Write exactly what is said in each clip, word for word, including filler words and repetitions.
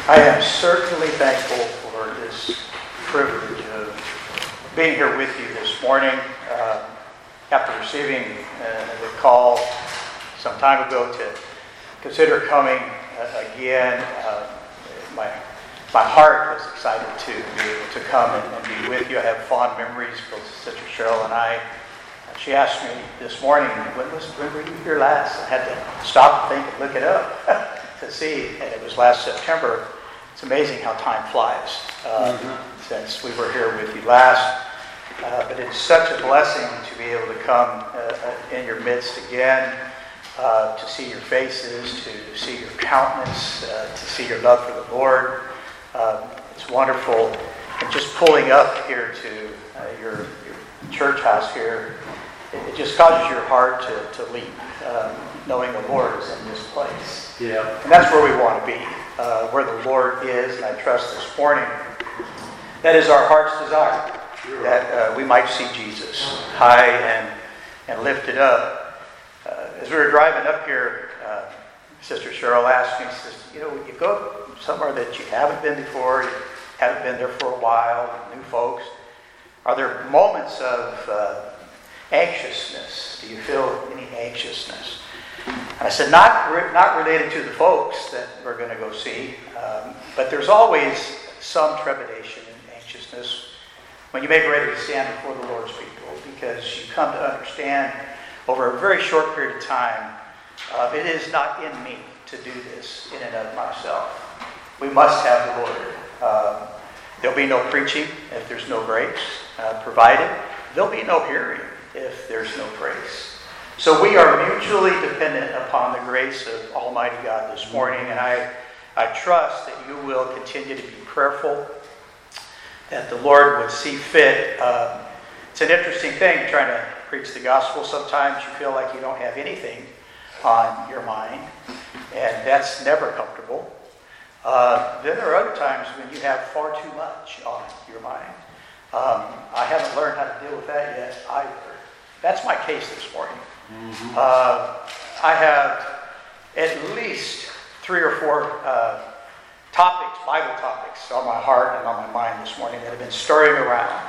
I am certainly thankful for this privilege of being here with you this morning. Uh, after receiving uh, the call some time ago to consider coming uh, again, uh, my my heart was excited to be able to come and, and be with you. I have fond memories, both Sister Cheryl and I. She asked me this morning, when was when were you here last? I had to stop and think and look it up to see, and it was last September. It's amazing how time flies uh, mm-hmm. since we were here with you last. Uh, but it's such a blessing to be able to come uh, in your midst again, uh, to see your faces, to see your countenance, uh, to see your love for the Lord. Uh, it's wonderful. And just pulling up here to uh, your, your church house here, it, it just causes your heart to, to leap, um, knowing the Lord is in this place. Yeah. And that's where we want to be, uh, where the Lord is. And I trust this morning that is our heart's desire. That uh, we might see Jesus high and, and lifted up. Uh, as we were driving up here, uh, Sister Cheryl asked me, she says, you know, you go somewhere that you haven't been before, you haven't been there for a while, new folks. Are there moments of uh, anxiousness? Do you feel any anxiousness? And I said, not, re- not related to the folks that we're going to go see, um, but there's always some trepidation and anxiousness when you make ready to stand before the Lord's people, because you come to understand over a very short period of time, uh, it is not in me to do this in and of myself. We must have the Lord. Um, there'll be no preaching if there's no grace uh, provided. There'll be no hearing if there's no grace. So we are mutually dependent upon the grace of Almighty God this morning, and I, I trust that you will continue to be prayerful, that the Lord would see fit. Um, it's an interesting thing trying to preach the gospel. Sometimes you feel like you don't have anything on your mind, and that's never comfortable. Uh, then there are other times when you have far too much on your mind. Um, I haven't learned how to deal with that yet either. That's my case this morning. Mm-hmm. Uh, I have at least three or four uh, topics, Bible topics, on my heart and on my mind this morning that have been stirring around.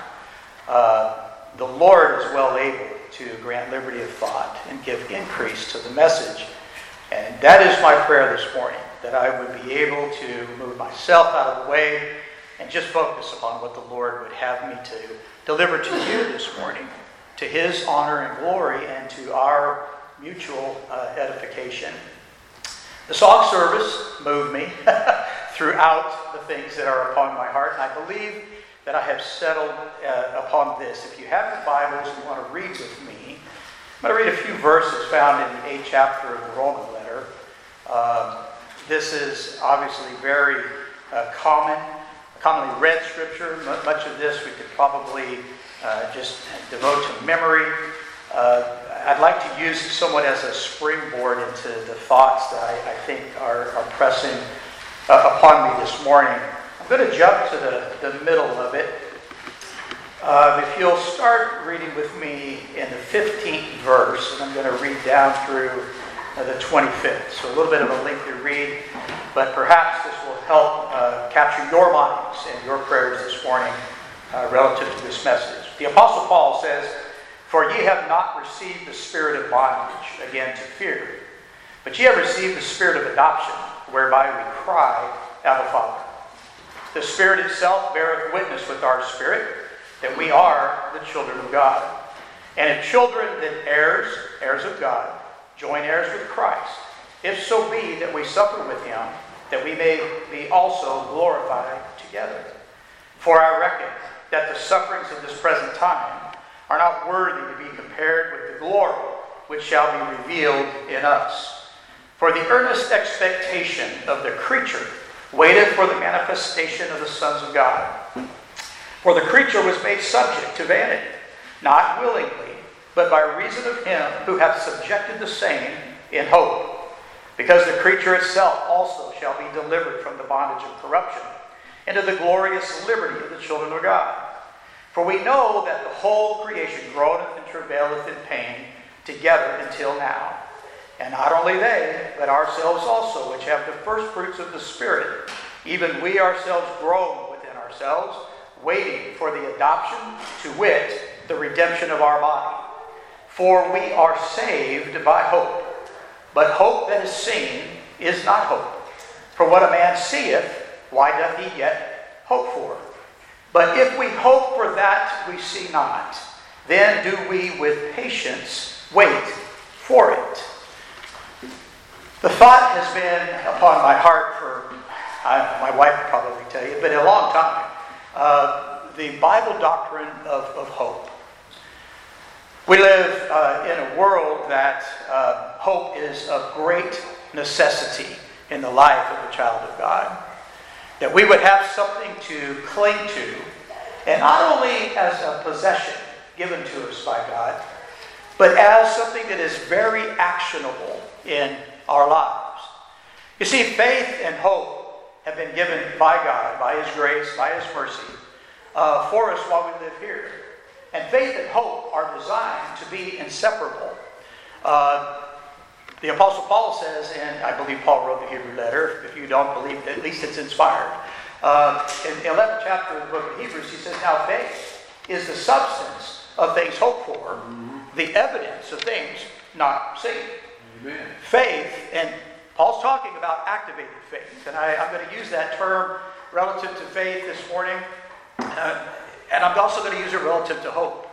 Uh, the Lord is well able to grant liberty of thought and give increase to the message. And that is my prayer this morning, that I would be able to move myself out of the way and just focus upon what the Lord would have me to deliver to you this morning, to His honor and glory and to our mutual uh, edification. The song service moved me throughout the things that are upon my heart. And I believe that I have settled uh, upon this. If you have your Bibles and want to read with me, I'm going to read a few verses found in the eighth chapter of the Roman letter. Um, this is obviously very uh, common, commonly read scripture. M- much of this we could probably uh, just devote to memory. Uh, I'd like to use it somewhat as a springboard into the thoughts that I, I think are, are pressing uh, upon me this morning. I'm going to jump to the, the middle of it. Uh, if you'll start reading with me in the fifteenth verse, and I'm going to read down through uh, the twenty-fifth. So a little bit of a lengthy read, but perhaps this will help uh, capture your minds and your prayers this morning uh, relative to this message. The Apostle Paul says, "For ye have not received the spirit of bondage, again to fear, but ye have received the spirit of adoption, whereby we cry, Abba, Father. The Spirit itself beareth witness with our spirit that we are the children of God. And if children, then heirs, heirs of God, joint heirs with Christ, if so be that we suffer with Him, that we may be also glorified together. For I reckon that the sufferings of this present time are not worthy to be compared with the glory which shall be revealed in us. For the earnest expectation of the creature waiteth for the manifestation of the sons of God. For the creature was made subject to vanity, not willingly, but by reason of Him who hath subjected the same in hope. Because the creature itself also shall be delivered from the bondage of corruption into the glorious liberty of the children of God. For we know that the whole creation groaneth and travaileth in pain together until now. And not only they, but ourselves also, which have the first fruits of the Spirit, even we ourselves groan within ourselves, waiting for the adoption, to wit, the redemption of our body. For we are saved by hope. But hope that is seen is not hope. For what a man seeth, why doth he yet hope for? But if we hope for that we see not, then do we with patience wait for it. The thought has been upon my heart for, I, my wife would probably tell you, but a long time. Uh, the Bible doctrine of, of hope. We live uh, in a world that uh, hope is of great necessity in the life of a child of God. That we would have something to cling to, and not only as a possession given to us by God, but as something that is very actionable in our lives. You see, faith and hope have been given by God, by His grace, by His mercy, uh, for us while we live here. And faith and hope are designed to be inseparable. Uh, the Apostle Paul says, and I believe Paul wrote the Hebrew letter, if you don't believe it, at least it's inspired. Uh, in the eleventh chapter of the book of Hebrews, he says, now faith is the substance of things hoped for, mm-hmm. the evidence of things not seen. Amen. Faith, and Paul's talking about activated faith, and I, I'm going to use that term relative to faith this morning, uh, and I'm also going to use it relative to hope.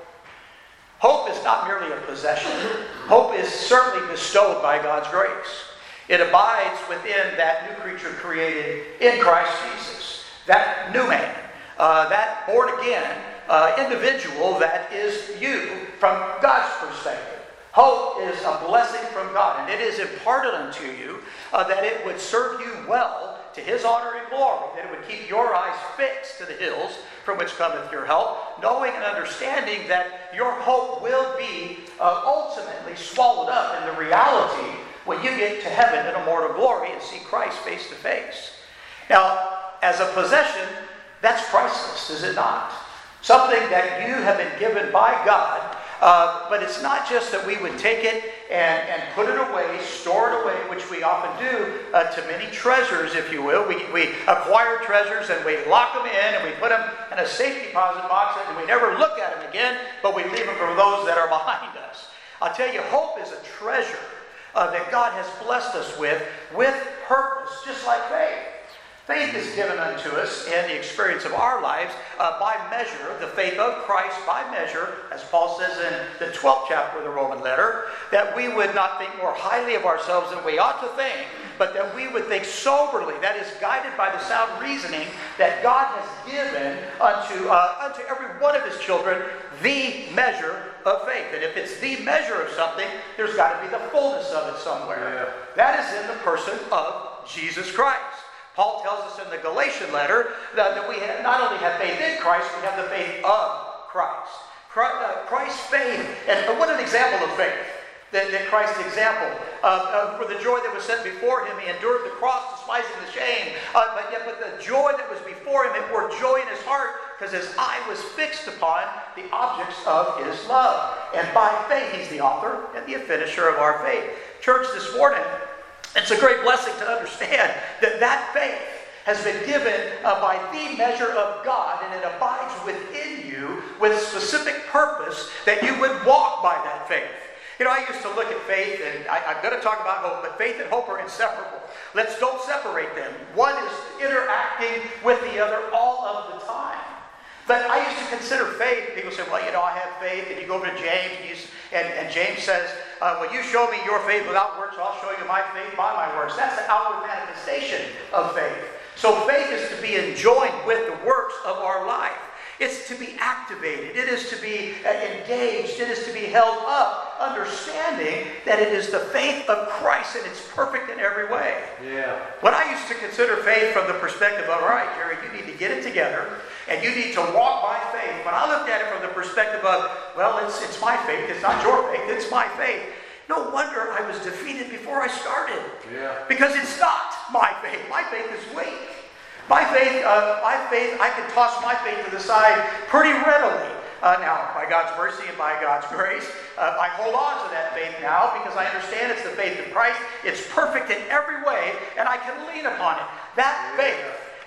Hope is not merely a possession. Hope is certainly bestowed by God's grace. It abides within that new creature created in Christ Jesus, that new man, uh, that born-again uh, individual that is you from God's perspective. Hope is a blessing from God, and it is imparted unto you uh, that it would serve you well to His honor and glory, that it would keep your eyes fixed to the hills from which cometh your help, knowing and understanding that your hope will be uh, ultimately swallowed up in the reality when you get to heaven in immortal glory and see Christ face to face. Now, as a possession, that's priceless, is it not? Something that you have been given by God. Uh, but it's not just that we would take it and, and put it away, store it away, which we often do uh, to many treasures, if you will. We, we acquire treasures and we lock them in and we put them in a safe deposit box and we never look at them again, but we leave them for those that are behind us. I'll tell you, hope is a treasure uh, that God has blessed us with, with purpose, just like faith. Faith is given unto us in the experience of our lives uh, by measure, the faith of Christ by measure, as Paul says in the twelfth chapter of the Roman letter, that we would not think more highly of ourselves than we ought to think, but that we would think soberly, that is guided by the sound reasoning that God has given unto, uh, unto every one of His children the measure of faith. And if it's the measure of something, there's got to be the fullness of it somewhere. Yeah. That is in the person of Jesus Christ. Paul tells us in the Galatian letter that, that we have, not only have faith in Christ, we have the faith of Christ. Christ uh, Christ's faith, and what an example of faith that, that Christ's example. Uh, uh, for the joy that was set before Him, He endured the cross, despising the shame. Uh, but yet, but the joy that was before Him, it bore joy in His heart, because His eye was fixed upon the objects of His love. And by faith, He's the author and the finisher of our faith. Church, this morning, it's a great blessing to understand that that faith has been given uh, by the measure of God, and it abides within you with specific purpose that you would walk by that faith. You know, I used to look at faith, and I, I'm going to talk about hope, but faith and hope are inseparable. Let's don't separate them. One is interacting with the other all of the time. But I used to consider faith. People say, well, you know, I have faith. And you go over to James, and, he's, and, and James says, uh, well, you show me your faith without works, I'll show you my faith by my works. That's the outward manifestation of faith. So faith is to be enjoined with the works of our life. It's to be activated. It is to be engaged. It is to be held up, understanding that it is the faith of Christ and it's perfect in every way. Yeah. When I used to consider faith from the perspective of, all right, Jerry, you need to get it together and you need to walk by faith. When I looked at it from the perspective of, well, it's, it's my faith. It's not your faith. It's my faith. No wonder I was defeated before I started. Yeah. Because it's not my faith. My faith is weak. My faith, uh, my faith, I can toss my faith to the side pretty readily. Uh, now, by God's mercy and by God's grace, uh, I hold on to that faith now because I understand it's the faith of Christ. It's perfect in every way, and I can lean upon it. That faith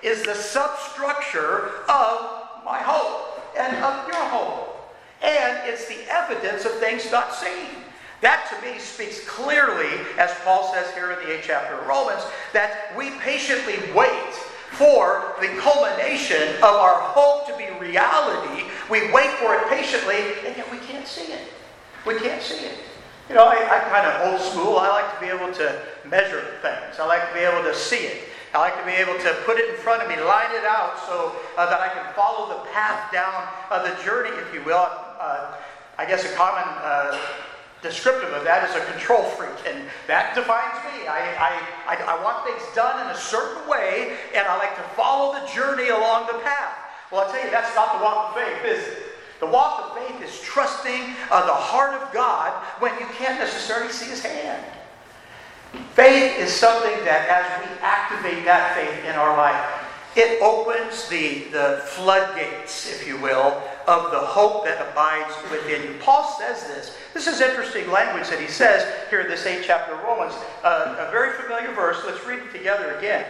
is the substructure of my hope and of your hope. And it's the evidence of things not seen. That to me speaks clearly, as Paul says here in the eighth chapter of Romans, that we patiently wait for the culmination of our hope to be reality. We wait for it patiently, and yet we can't see it. We can't see it. You know, I, I'm kind of old school. I like to be able to measure things. I like to be able to see it. I like to be able to put it in front of me, line it out so uh, that I can follow the path down uh, the journey, if you will. Uh, I guess a common uh, descriptive of that is a control freak, and that defines me. I, I, I, I want things done in a certain way, and I like to follow the journey along the path. Well, I tell you, that's not the walk of faith, is it? The walk of faith is trusting uh, the heart of God when you can't necessarily see His hand. Faith is something that as we activate that faith in our life, it opens the, the floodgates, if you will, of the hope that abides within you. Paul says this. This is interesting language that he says here in this eighth chapter of Romans. Uh, a very familiar verse. Let's read it together again.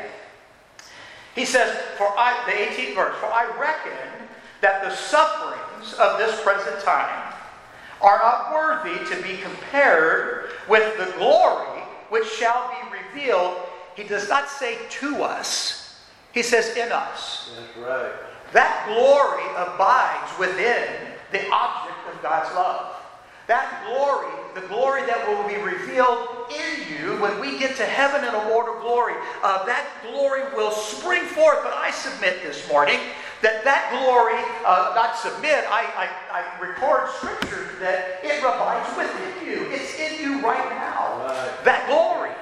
He says, "For I," the eighteenth verse, "For I reckon that the sufferings of this present time are not worthy to be compared with the glory which shall be revealed." He does not say to us. He says in us. That's right. That glory abides within the object of God's love. That glory, the glory that will be revealed in you when we get to heaven in a world of glory, uh, that glory will spring forth. But I submit this morning that that glory, uh, not submit, I, I, I record Scripture that it abides within you. It's in you right now. Right. That glory.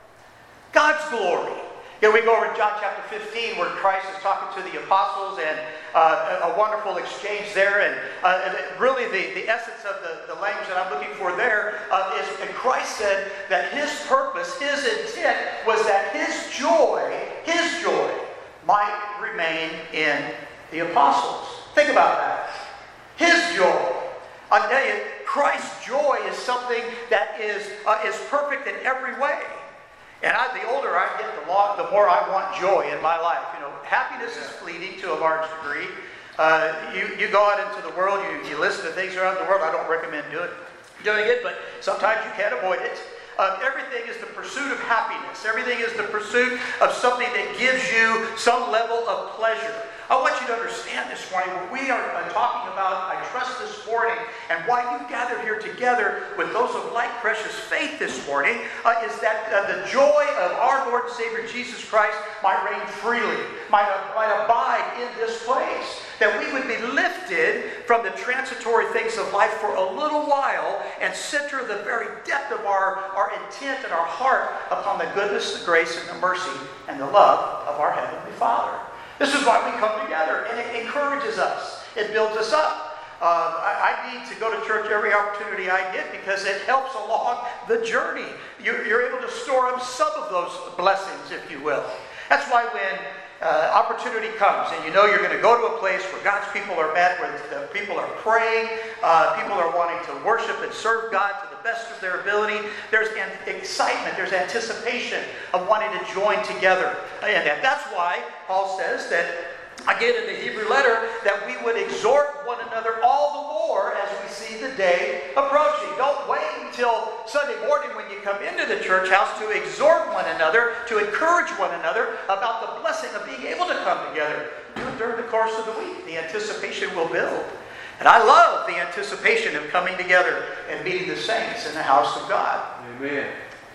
God's glory. You know, we go over to John chapter fifteen where Christ is talking to the apostles, and uh, a, a wonderful exchange there. And, uh, and really the, the essence of the, the language that I'm looking for there uh, is, and Christ said that His purpose, His intent was that His joy, His joy might remain in the apostles. Think about that. His joy. I'll tell you, Christ's joy is something that is, uh, is perfect in every way. And I, the older I get, the, more, the more I want joy in my life. You know, happiness is fleeting to a large degree. Uh, you, you go out into the world, you, you listen to things around the world. I don't recommend doing, doing it, but sometimes you can't avoid it. Um, everything is the pursuit of happiness. Everything is the pursuit of something that gives you some level of pleasure. I want you to understand this morning what we are uh, talking about, I trust this morning, and why you gathered here together with those of like precious faith this morning, uh, is that uh, the joy of our Lord and Savior Jesus Christ might reign freely, might, uh, might abide in this place. That we would be lifted from the transitory things of life for a little while and center the very depth of our, our intent and our heart upon the goodness, the grace, and the mercy, and the love of our Heavenly Father. This is why we come together, and it encourages us. It builds us up. Uh, I, I need to go to church every opportunity I get because it helps along the journey. You're, you're able to store up some of those blessings, if you will. That's why when uh, opportunity comes, and you know you're going to go to a place where God's people are met, where the people are praying, uh, people are wanting to worship and serve God to the best of their ability, there's an excitement, there's anticipation of wanting to join together. And that's why Paul says that, again in the Hebrew letter, that we would exhort one another all the more as we see the day approaching. Don't wait until Sunday morning when you come into the church house to exhort one another, to encourage one another about the blessing of being able to come together. Do it during the course of the week. The anticipation will build. And I love the anticipation of coming together and meeting the saints in the house of God. Amen.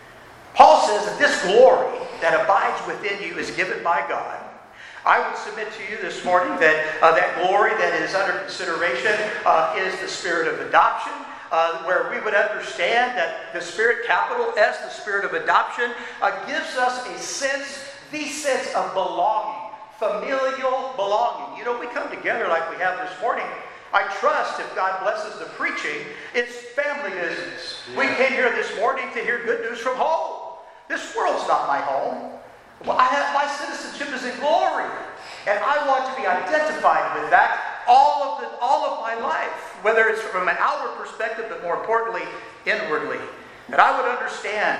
Paul says that this glory that abides within you is given by God. I would submit to you this morning that uh, that glory that is under consideration uh, is the spirit of adoption, uh, where we would understand that the Spirit, capital S, the Spirit of adoption, uh, gives us a sense, the sense of belonging, familial belonging. You know, we come together like we have this morning. I trust if God blesses the preaching, it's family business. Yeah. We came here this morning to hear good news from home. This world's not my home. Well, I have, my citizenship is in glory, and I want to be identified with that all of the all of my life, whether it's from an outward perspective, but more importantly, inwardly. And I would understand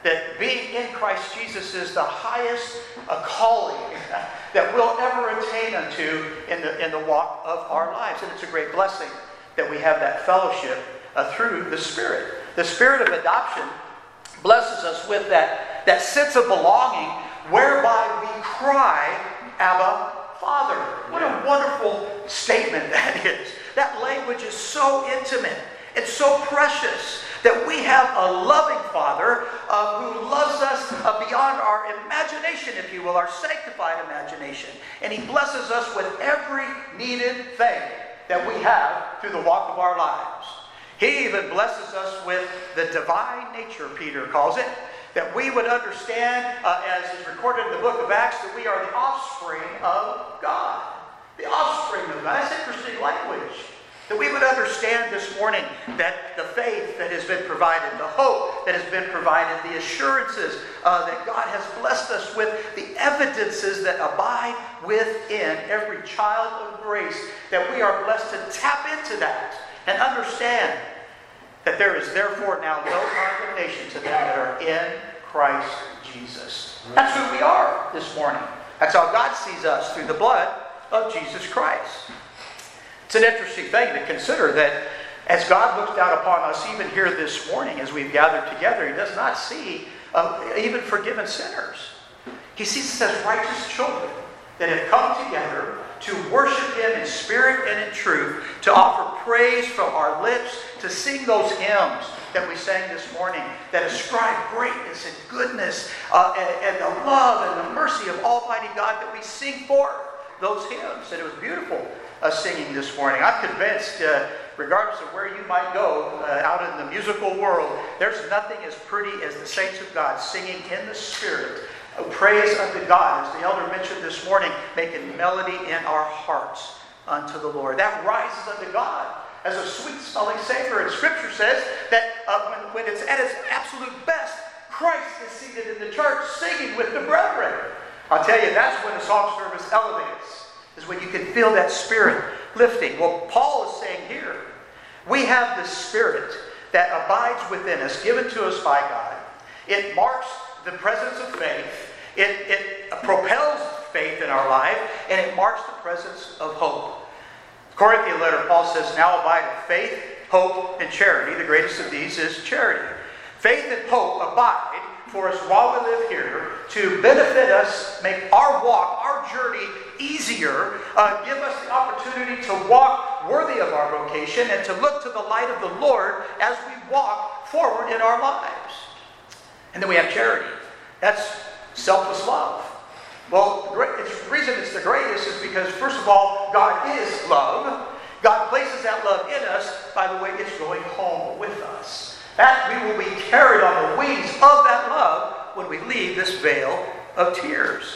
that being in Christ Jesus is the highest uh, calling that we'll ever attain unto in the, in the walk of our lives. And it's a great blessing that we have that fellowship uh, through the Spirit. The Spirit of adoption blesses us with that, that sense of belonging whereby we cry, Abba, Father. What a wonderful statement that is. That language is so intimate. It's so precious that we have a loving Father uh, who loves us uh, beyond our imagination, if you will, our sanctified imagination. And He blesses us with every needed thing that we have through the walk of our lives. He even blesses us with the divine nature, Peter calls it, that we would understand, uh, as is recorded in the book of Acts, that we are the offspring of God. The offspring of God. That's interesting language. That we would understand this morning that the faith that has been provided, the hope that has been provided, the assurances uh, that God has blessed us with, the evidences that abide within every child of grace, that we are blessed to tap into that and understand that there is therefore now no condemnation to them that are in Christ Jesus. That's who we are this morning. That's how God sees us, through the blood of Jesus Christ. It's an interesting thing to consider that as God looks down upon us even here this morning as we've gathered together, He does not see uh, even forgiven sinners. He sees us as righteous children that have come together to worship Him in spirit and in truth, to offer praise from our lips, to sing those hymns that we sang this morning that ascribe greatness and goodness uh, and, and the love and the mercy of Almighty God, that we sing forth those hymns. And it was beautiful uh, singing this morning. I'm convinced, uh, regardless of where you might go uh, out in the musical world, there's nothing as pretty as the saints of God singing in the Spirit. Uh, praise unto God, as the elder mentioned this morning, making melody in our hearts unto the Lord. That rises unto God as a sweet-smelling savor. And Scripture says that uh, when, when it's at its absolute best, Christ is seated in the church singing with the brethren. I'll tell you, that's when the song service elevates, is when you can feel that Spirit lifting. Well, Paul is saying here, we have the Spirit that abides within us, given to us by God. It marks the presence of faith. It, it propels faith in our life, and it marks the presence of hope. Corinthian letter, Paul says, now abide faith, hope, and charity. The greatest of these is charity. Faith and hope abide for us while we live here to benefit us, make our walk, our journey easier, uh, give us the opportunity to walk worthy of our vocation and to look to the light of the Lord as we walk forward in our lives. And then we have charity. That's selfless love. Well, the reason it's the greatest is because, first of all, God is love. God places that love in us. By the way, it's going home with us. That we will be carried on the wings of that love when we leave this vale of tears.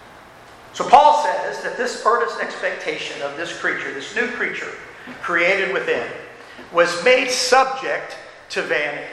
So Paul says that this earnest expectation of this creature, this new creature created within, was made subject to vanity.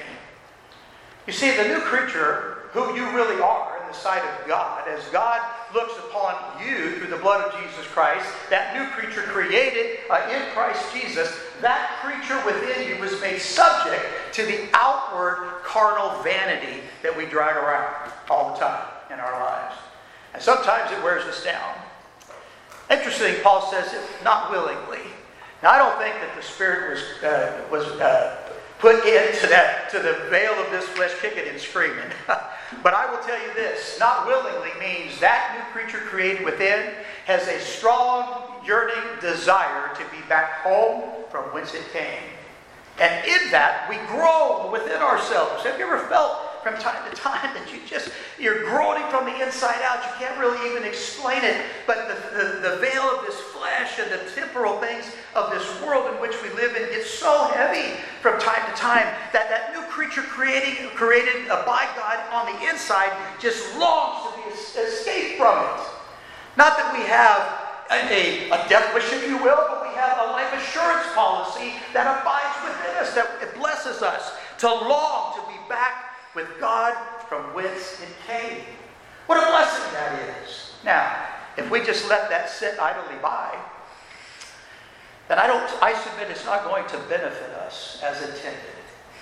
You see, the new creature, who you really are in the sight of God, as God looks upon you through the blood of Jesus Christ, that new creature created uh, in Christ Jesus, that creature within you was made subject to the outward carnal vanity that we drag around all the time in our lives. And sometimes it wears us down. Interesting, Paul says it not willingly. Now, I don't think that the Spirit was uh, was uh, put into that to the veil of this flesh, kicking and screaming. But I will tell you this: not willingly means that new creature created within has a strong, yearning desire to be back home from whence it came. And in that, we groan within ourselves. Have you ever felt from time to time that you just, you're groaning from the inside out? You can't really even explain it. But the, the, the veil of this flesh and the temporal things of this world in which we live in gets so heavy from time to time that that new creature creating, created by God on the inside just longs to be escaped from it. Not that we have a, a death wish, if you will, but we have a life assurance policy that abides within us, that it blesses us to long to be back with God from whence it came. What a blessing that is. Now, if we just let that sit idly by, then I don't. I submit it's not going to benefit us as intended.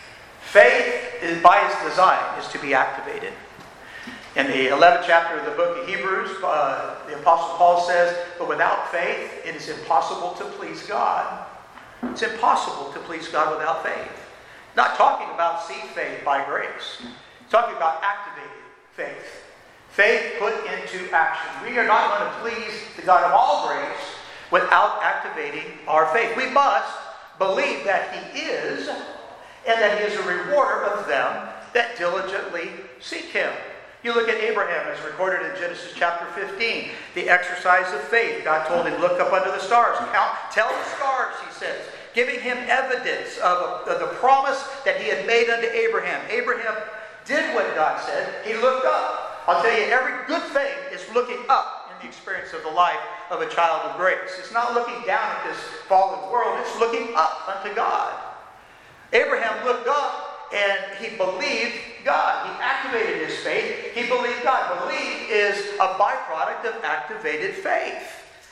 Faith, is, by its design, is to be activated. In the eleventh chapter of the book of Hebrews, uh, the Apostle Paul says, but without faith, it is impossible to please God. It's impossible to please God without faith. Not talking about seed faith by grace. It's talking about activated faith. Faith put into action. We are not going to please the God of all grace without activating our faith. We must believe that He is, and that He is a rewarder of them that diligently seek Him. You look at Abraham, as recorded in Genesis chapter fifteen, the exercise of faith. God told him, look up under the stars, count, tell the stars, He says, giving him evidence of, of the promise that He had made unto Abraham. Abraham did what God said. He looked up. I'll tell you, every good thing is looking up in the experience of the life of a child of grace. It's not looking down at this fallen world. It's looking up unto God. Abraham looked up and he believed God. He activated his faith. He believed God. Belief is a byproduct of activated faith.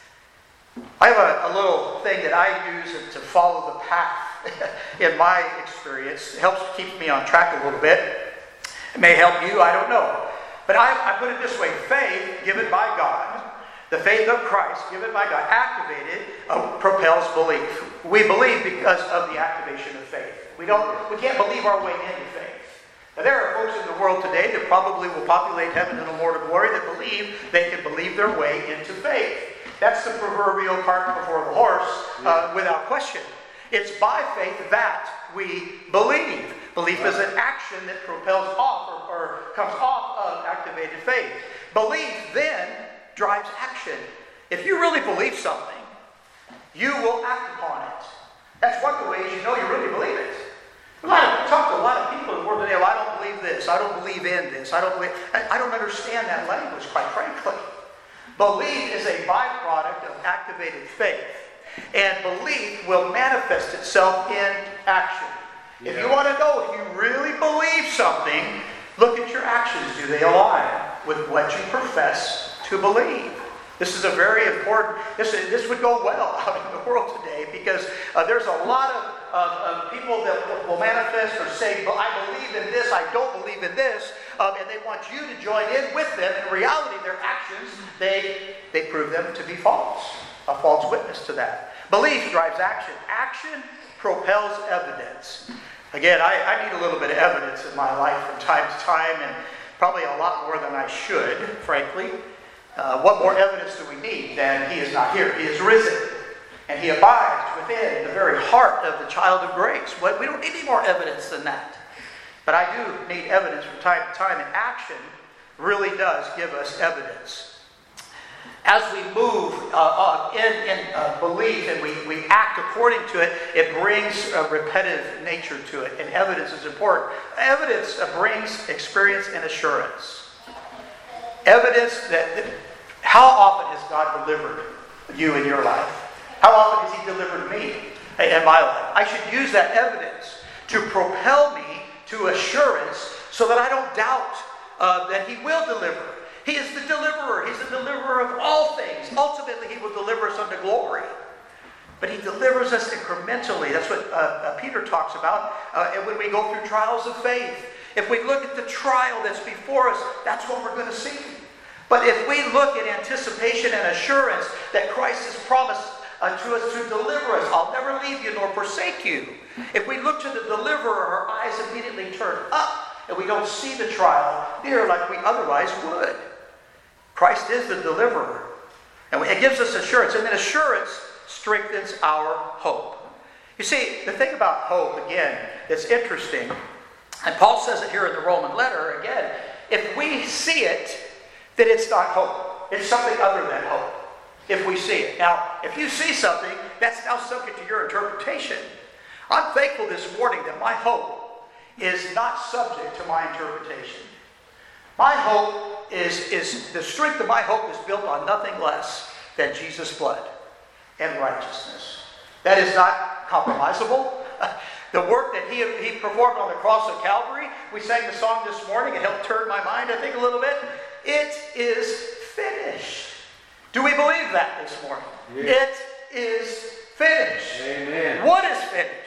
I have a, a little thing that I use to follow the path in my experience. It helps keep me on track a little bit. It may help you, I don't know. But I, I put it this way. Faith given by God, the faith of Christ given by God, activated, uh, propels belief. We believe because of the activation of faith. We don't. We can't believe our way into faith. Now, there are folks in the world today that probably will populate heaven in a more to glory that believe they can believe their way into faith. That's the proverbial cart before the horse, uh, without question. It's by faith that we believe. Belief is an action that propels off or, or comes off of activated faith. Belief then drives action. If you really believe something, you will act upon it. That's one of the ways you know you really believe it. A lot of, I talk to a lot of people in the world today, well, I don't believe this, I don't believe in this, I don't believe, I, I don't understand that language, quite frankly. Belief is a byproduct of activated faith. And belief will manifest itself in action. Yeah. If you want to know if you really believe something, look at your actions. Do they align with what you profess to believe? This is a very important, this, this would go well out in the world today because uh, there's a lot of, of, of people that will manifest or say, well, I believe in this, I don't believe in this, um, and they want you to join in with them. In reality, their actions, they, they prove them to be false, a false witness to that. Belief drives action. Action propels evidence. Again, I, I need a little bit of evidence in my life from time to time, and probably a lot more than I should, frankly. Uh, what more evidence do we need than He is not here? He is risen. And He abides within the very heart of the child of grace. What, we don't need any more evidence than that. But I do need evidence from time to time, and action really does give us evidence. As we move uh, uh, in, in uh, belief and we, we act according to it, it brings a repetitive nature to it. And evidence is important. Evidence uh, brings experience and assurance. Evidence that, that how often has God delivered you in your life? How often has He delivered me in my life? I should use that evidence to propel me to assurance so that I don't doubt uh, that He will deliver. He is the deliverer. He's the deliverer of all things. Ultimately, He will deliver us unto glory. But He delivers us incrementally. That's what uh, uh, Peter talks about uh, and when we go through trials of faith. If we look at the trial that's before us, that's what we're going to see. But if we look at anticipation and assurance that Christ has promised uh, to us to deliver us, I'll never leave you nor forsake you. If we look to the deliverer, our eyes immediately turn up and we don't see the trial near like we otherwise would. Christ is the deliverer. And it gives us assurance. And then assurance strengthens our hope. You see, the thing about hope, again, that's interesting, and Paul says it here in the Roman letter, again, if we see it, then it's not hope. It's something other than hope, if we see it. Now, if you see something, that's now subject to your interpretation. I'm thankful this morning that my hope is not subject to my interpretation. My hope is, is the strength of my hope is built on nothing less than Jesus' blood and righteousness. That is not compromisable. The work that he, he performed on the cross of Calvary, we sang the song this morning, it helped turn my mind, I think, a little bit. It is finished. Do we believe that this morning? Yes. It is finished. Amen. What is finished?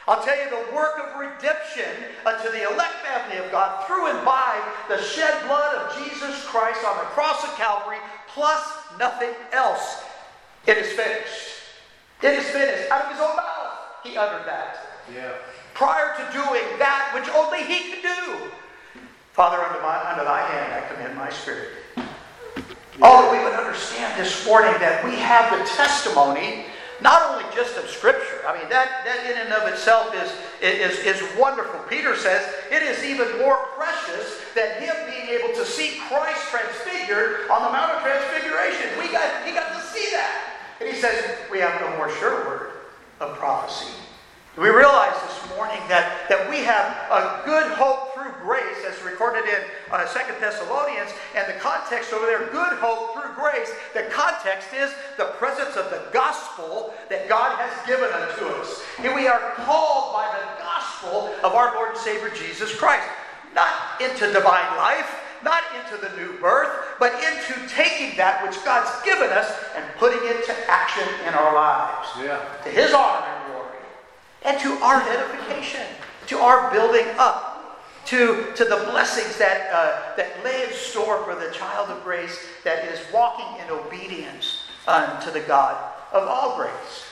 I'll tell you the work of redemption unto the elect family of God through and by the shed blood of Jesus Christ on the cross of Calvary, plus nothing else. It is finished. It is finished. Out of his own mouth, he uttered that. Yeah. Prior to doing that which only he could do. Father, under, my, under thy hand I commend my spirit. Yeah. Oh, that we would understand this morning that we have the testimony, not only just of Scripture. I mean, that, that in and of itself is, is, is wonderful. Peter says it is even more precious than him being able to see Christ transfigured on the Mount of Transfiguration. We got, he got to see that. And he says, we have no more sure word of prophecy. We realize this morning that, that we have a good hope through grace, as recorded in uh, Second Thessalonians, and the context over there, good hope through grace. The context is the presence of the gospel that God has given unto us. And we are called by the gospel of our Lord and Savior Jesus Christ. Not into divine life, not into the new birth, but into taking that which God's given us and putting it to action in our lives. Yeah. To his honor and glory. And to our edification, to our building up, to, to the blessings that, uh, that lay in store for the child of grace that is walking in obedience unto the God of all grace.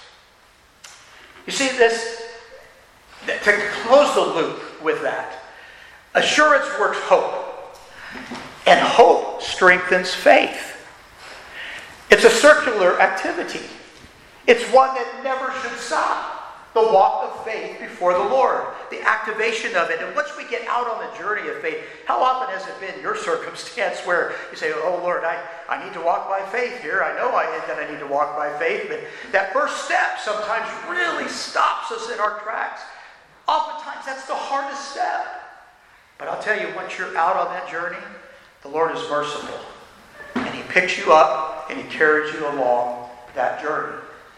You see, this, to close the loop with that, assurance works hope, and hope strengthens faith. It's a circular activity. It's one that never should stop. The walk of faith before the Lord. The activation of it. And once we get out on the journey of faith, how often has it been your circumstance where you say, oh Lord, I, I need to walk by faith here. I know I, that I need to walk by faith. But that first step sometimes really stops us in our tracks. Oftentimes that's the hardest step. But I'll tell you, once you're out on that journey, the Lord is merciful. And he picks you up and he carries you along that journey.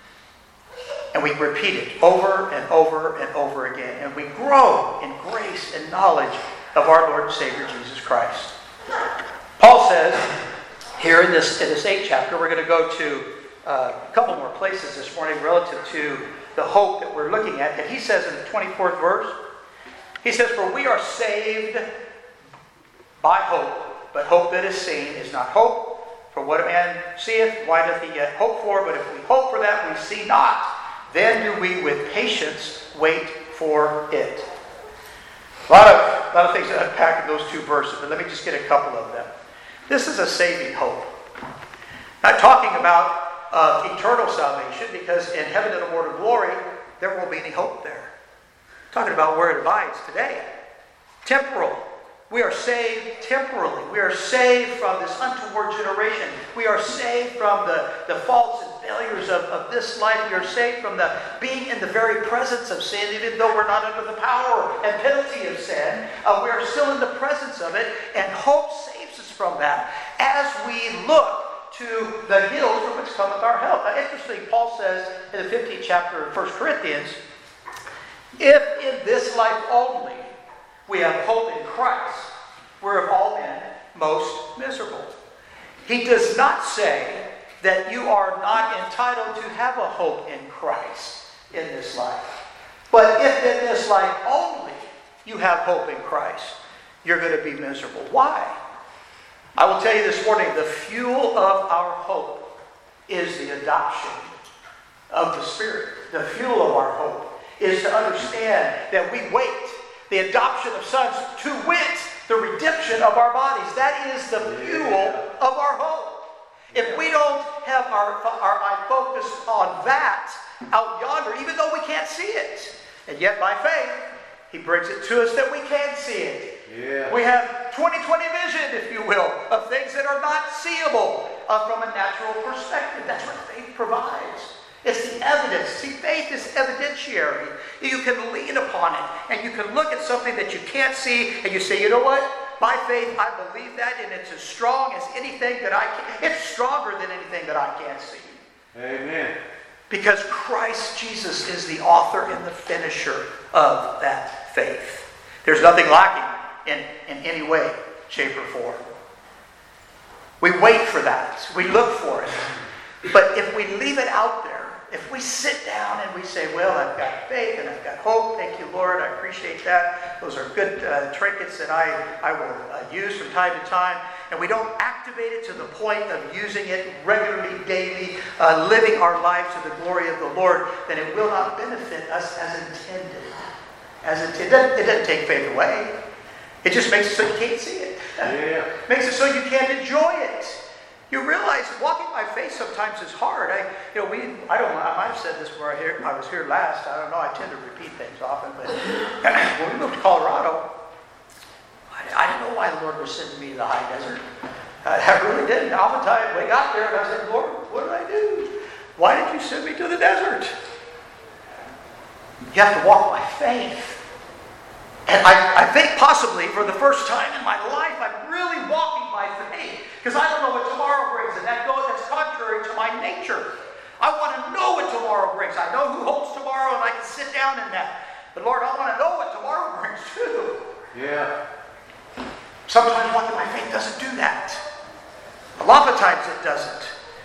And we repeat it over and over and over again. And we grow in grace and knowledge of our Lord and Savior Jesus Christ. Paul says here in this, in this eighth chapter, we're going to go to uh, a couple more places this morning relative to the hope that we're looking at. And he says in the twenty-fourth verse, he says, for we are saved by hope, but hope that is seen is not hope. For what a man seeth, why doth he yet hope for? But if we hope for that we see not, then do we with patience wait for it. A lot of, a lot of things to unpack in those two verses, but let me just get a couple of them. This is a saving hope. Not talking about uh, eternal salvation, because in heaven and immortal glory, there won't be any hope there. Talking about where it abides today. Temporal. We are saved temporally. We are saved from this untoward generation. We are saved from the, the faults and failures of, of this life. We are saved from the being in the very presence of sin, even though we're not under the power and penalty of sin. Uh, we are still in the presence of it, and hope saves us from that as we look to the hills from which cometh our help. Now, interestingly, Paul says in the fifteenth chapter of First Corinthians, if in this life only we have hope in Christ, we're of all men most miserable. He does not say that you are not entitled to have a hope in Christ in this life. But if in this life only you have hope in Christ, you're going to be miserable. Why? I will tell you this morning, the fuel of our hope is the adoption of the Spirit. The fuel of our hope is to understand that we wait. The adoption of sons, to wit, the redemption of our bodies. That is the fuel of our hope. If we don't have our, our eye focused on that out yonder, even though we can't see it, and yet by faith, he brings it to us that we can see it. Yeah. We have twenty twenty vision, if you will, of things that are not seeable uh, from a natural perspective. That's what faith provides. It's the evidence. See, faith is evidentiary. You can lean upon it, and you can look at something that you can't see, and you say, you know what? By faith, I believe that, and it's as strong as anything that I can. It's stronger than anything that I can't see. Amen. Because Christ Jesus is the author and the finisher of that faith. There's nothing lacking in, in any way, shape, or form. We wait for that. We look for it. But if we leave it out there, if we sit down and we say, well, I've got faith and I've got hope, thank you, Lord, I appreciate that. Those are good uh, trinkets that I, I will uh, use from time to time. And we don't activate it to the point of using it regularly, daily, uh, living our lives to the glory of the Lord, then it will not benefit us as intended. As intended. It doesn't, it doesn't take faith away. It just makes it so you can't see it. Yeah. Makes it so you can't enjoy it. You realize walking by faith sometimes is hard. I, you know, we. I don't. I might have said this where I, hear, I was here last. I don't know. I tend to repeat things often. But when we moved to Colorado, I, I didn't know why the Lord was sending me to the high desert. I, I really didn't. Oftentimes, we got there, and I said, Lord, what did I do? Why did you send me to the desert? You have to walk by faith. And I, I think possibly for the first time in my life, I'm really walking by faith. Because I don't know what tomorrow brings. And that goes, that's contrary to my nature. I want to know what tomorrow brings. I know who holds tomorrow and I can sit down in that. But Lord, I want to know what tomorrow brings too. Yeah. Sometimes walking by faith doesn't do that. A lot of times it doesn't.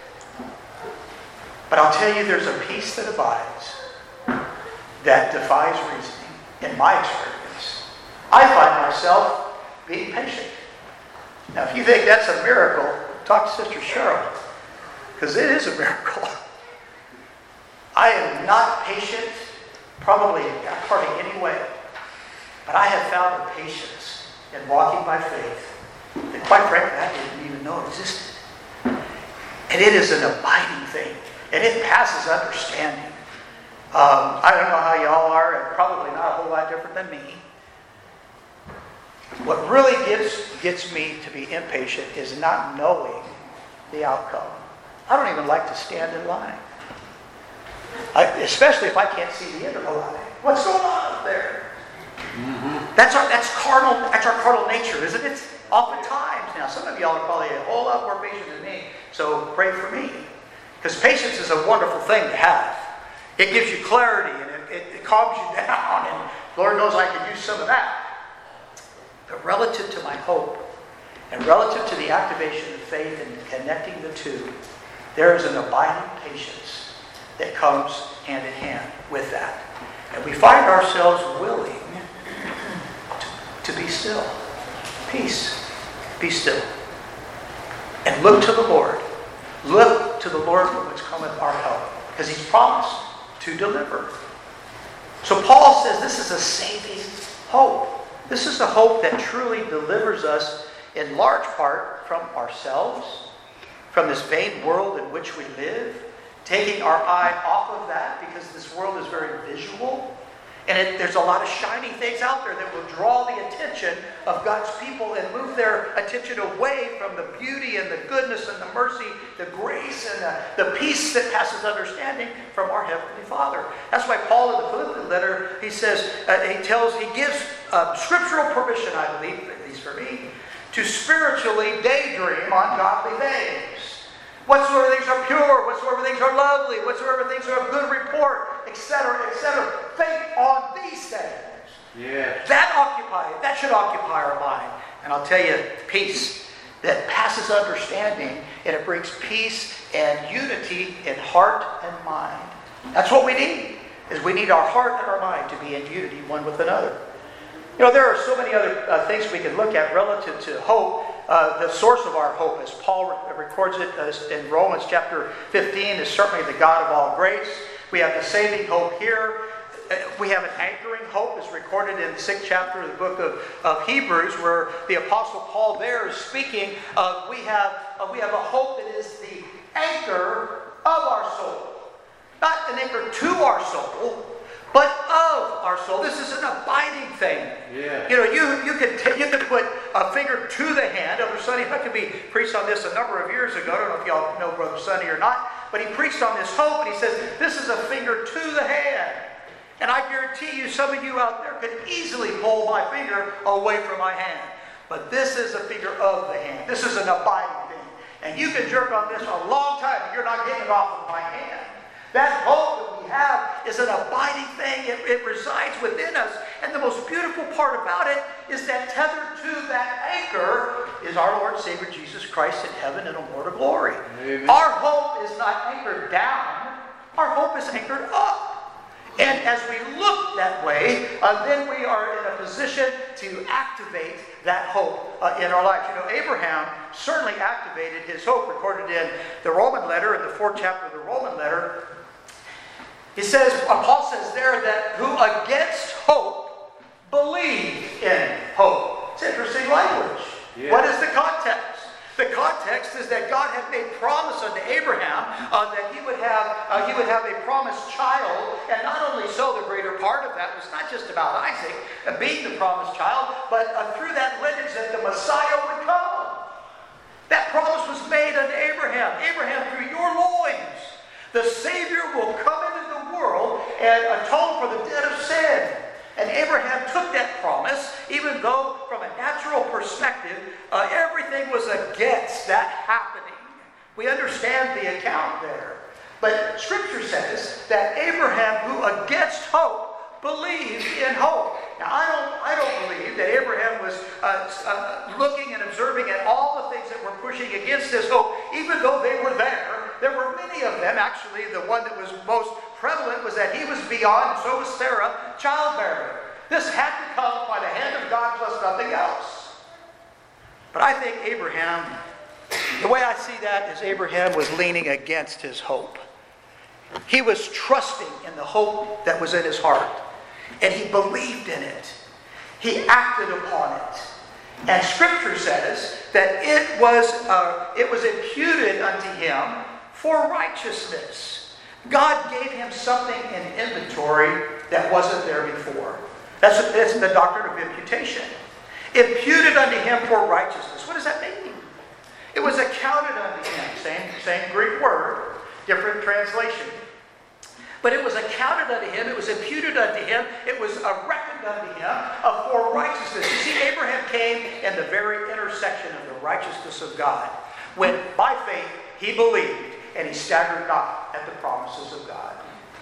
But I'll tell you, there's a peace that abides that defies reasoning in my experience. I find myself being patient. Now, if you think that's a miracle, talk to Sister Cheryl, because it is a miracle. I am not patient, probably hardly any way, but I have found a patience in walking by faith that, quite frankly, I didn't even know existed. And it is an abiding thing, and it passes understanding. Um, I don't know how y'all are, and probably not a whole lot different than me. What really gets, gets me to be impatient is not knowing the outcome. I don't even like to stand in line. I, especially if I can't see the end of the line. What's going on up there? Mm-hmm. That's our that's carnal, that's our carnal nature, isn't it? Oftentimes. Now, some of y'all are probably a whole lot more patient than me, so pray for me. Because patience is a wonderful thing to have. It gives you clarity and it, it, it calms you down, and Lord knows I can use some of that. But relative to my hope, and relative to the activation of faith and connecting the two, there is an abiding patience that comes hand in hand with that. And we find ourselves willing to, to be still. Peace. Be still. And look to the Lord. Look to the Lord from which cometh our help. Because He's promised to deliver. So Paul says this is a saving hope. This is a hope that truly delivers us in large part from ourselves, from this vain world in which we live, taking our eye off of that because this world is very visual. And it, there's a lot of shiny things out there that will draw the attention of God's people and move their attention away from the beauty and the goodness and the mercy, the grace and the, the peace that passes understanding from our Heavenly Father. That's why Paul in the Philippians letter, he says, uh, he tells, he gives uh, scriptural permission, I believe, at least for me, to spiritually daydream on godly things. Whatsoever things are pure, whatsoever things are lovely, whatsoever things are of good report, et cetera, et cetera. Think on these things. Yeah. That occupy, that should occupy our mind. And I'll tell you, peace that passes understanding, and it brings peace and unity in heart and mind. That's what we need, is we need our heart and our mind to be in unity one with another. You know, there are so many other uh, things we can look at relative to hope. Uh, the source of our hope, as Paul re- records it uh, in Romans chapter fifteen, is certainly the God of all grace. We have the saving hope here. Uh, we have an anchoring hope, as recorded in the sixth chapter of the book of, of Hebrews, where the Apostle Paul there is speaking of we have, uh, we have a hope that is the anchor of our soul. Not an anchor to our soul, but of our soul. This is an abiding thing. Yeah. You know, you you can t- you can put a finger to the hand. Brother Sonny Huckabee preached on this a number of years ago. I don't know if y'all know Brother Sonny or not, but he preached on this hope, and he says this is a finger to the hand. And I guarantee you, some of you out there could easily pull my finger away from my hand. But this is a finger of the hand. This is an abiding thing. And you can jerk on this a long time, and you're not getting it off of my hand. That hope that we have is an abiding thing. It, it resides within us. And the most beautiful part about it is that tethered to that anchor is our Lord and Savior Jesus Christ in heaven in a world of glory. Amen. Our hope is not anchored down. Our hope is anchored up. And as we look that way, uh, then we are in a position to activate that hope uh, in our lives. You know, Abraham certainly activated his hope, recorded in the Roman letter, in the fourth chapter of the Roman letter. He says, uh, Paul says there that who against hope believed in hope. It's interesting language. Yeah. What is the context? The context is that God had made promise unto Abraham uh, that he would have uh, he would have a promised child, and not only so, the greater part of that was not just about Isaac uh, being the promised child, but uh, through that lineage that the Messiah would come. That promise was made unto Abraham. Abraham, through your loins, the Savior will come into the world and atone for the debt of sin. And Abraham took that promise, even though from a natural perspective, uh, everything was against that happening. We understand the account there. But Scripture says that Abraham, who against hope, believed in hope. Now, I don't, I don't believe that Abraham was uh, uh, looking and observing at all the things that were pushing against his hope, even though they were there. There were many of them. Actually, the one that was most prevalent was that he was beyond, and so was Sarah, childbearing. This had to come by the hand of God plus nothing else. But I think Abraham, the way I see that is Abraham was leaning against his hope. He was trusting in the hope that was in his heart. And he believed in it. He acted upon it. And Scripture says that it was, uh, it was imputed unto him for righteousness. God gave him something in inventory that wasn't there before. That's, that's the doctrine of imputation. Imputed unto him for righteousness. What does that mean? It was accounted unto him. Same, same Greek word, different translation. But it was accounted unto him. It was imputed unto him. It was uh, reckoned unto him uh, for righteousness. You see, Abraham came in the very intersection of the righteousness of God, when by faith he believed and he staggered not at the promises of God.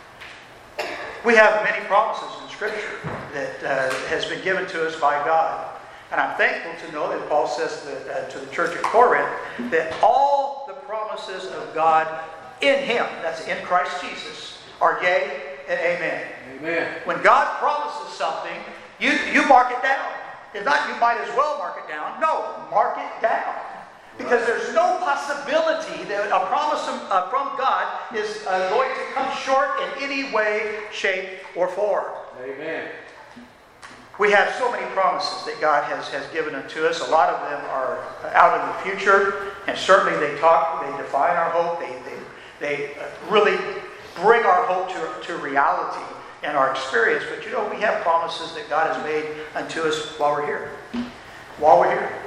We have many promises in Scripture that uh, has been given to us by God. And I'm thankful to know that Paul says that, uh, to the church at Corinth that all the promises of God in him, that's in Christ Jesus, are yea and amen. Amen. When God promises something, you, you mark it down. If not, you might as well mark it down. No, mark it down. Because there's no possibility that a promise from, uh, from God is uh, going to come short in any way, shape, or form. Amen. We have so many promises that God has, has given unto us. A lot of them are out in the future, and certainly they talk, they define our hope. They, they, they really bring our hope to, to reality and our experience. But you know, we have promises that God has made unto us while we're here. While we're here.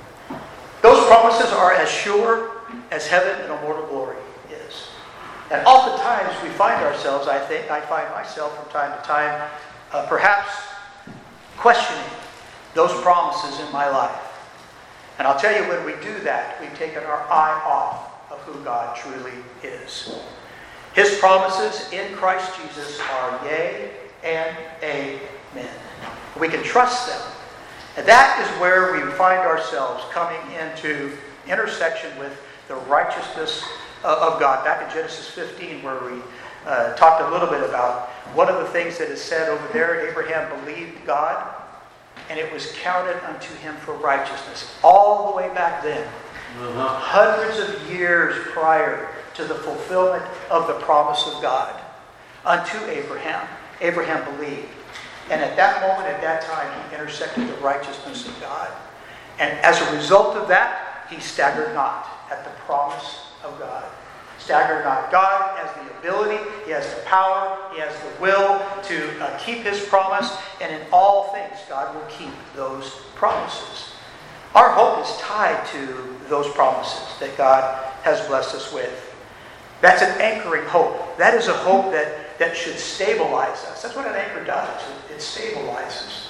Those promises are as sure as heaven and immortal glory is. And oftentimes we find ourselves, I think, I find myself from time to time, uh, perhaps questioning those promises in my life. And I'll tell you, when we do that, we've taken our eye off of who God truly is. His promises in Christ Jesus are yea and amen. We can trust them. And that is where we find ourselves coming into intersection with the righteousness of God. Back in Genesis fifteen, where we uh, talked a little bit about one of the things that is said over there, Abraham believed God, and it was counted unto him for righteousness. All the way back then, uh-huh. hundreds of years prior to the fulfillment of the promise of God unto Abraham, Abraham believed. And at that moment, at that time, he intersected the righteousness of God. And as a result of that, he staggered not at the promise of God. Staggered not. God has the ability, he has the power, he has the will to uh, keep his promise. And in all things, God will keep those promises. Our hope is tied to those promises that God has blessed us with. That's an anchoring hope. That is a hope that, that should stabilize us. That's what an anchor does. It, it stabilizes.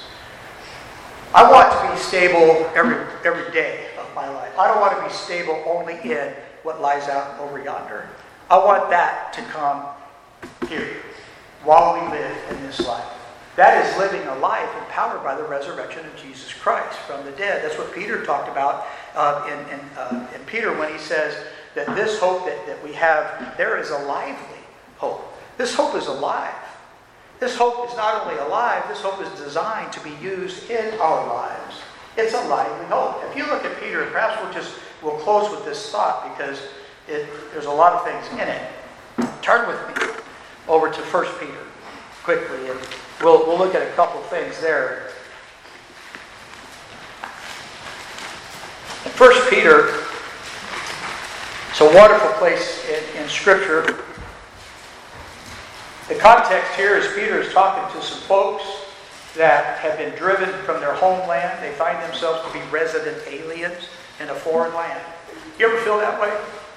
I want to be stable every, every day of my life. I don't want to be stable only in what lies out over yonder. I want that to come here while we live in this life. That is living a life empowered by the resurrection of Jesus Christ from the dead. That's what Peter talked about uh, in, in, uh, in Peter when he says that this hope that, that we have, there is a lively hope. This hope is alive. This hope is not only alive, this hope is designed to be used in our lives. It's a lively hope. If you look at Peter, and perhaps we'll just we'll close with this thought because it, there's a lot of things in it. Turn with me over to First Peter quickly, and we'll we'll look at a couple things there. First Peter, it's a wonderful place in, in Scripture. The context here is Peter is talking to some folks that have been driven from their homeland. They find themselves to be resident aliens in a foreign land. You ever feel that way?